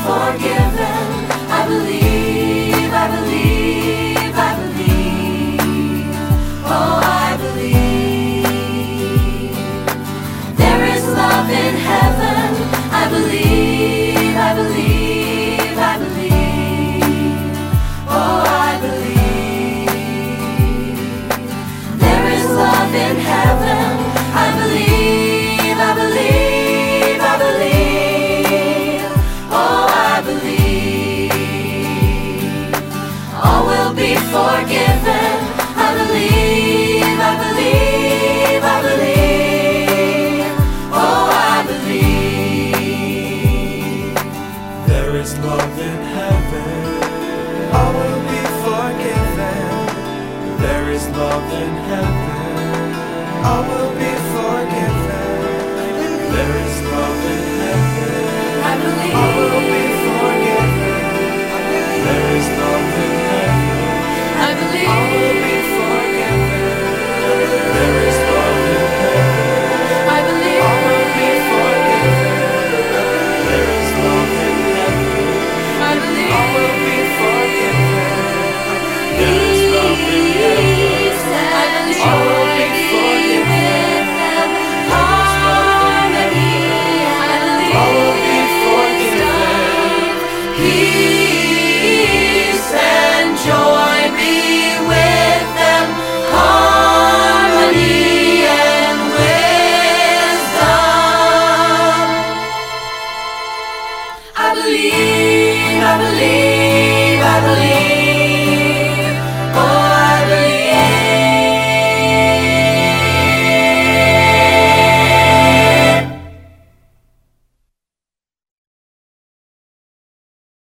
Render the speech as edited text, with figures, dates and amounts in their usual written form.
forgiven. I believe, I believe, I believe. Oh, I believe. There is love in heaven. I believe, I believe, I believe. Oh, I believe. There is love in heaven. I believe, I believe, I believe. Oh, I believe. All will be forgiven. I believe, I believe, I believe. Oh, I believe. There is love in heaven. All will be forgiven. There is love in heaven. All will be forgiven. There is love in heaven. I believe. All will be forgiven. There is love in heaven. I believe. All will be forgiven. There is love in heaven. I believe. All will be forgiven. There is love in heaven. I believe. All will be forgiven. There is love in heaven. All will be forgiven. All will be forgiven. Peace and joy be with them. Harmony and wisdom. I believe, I believe.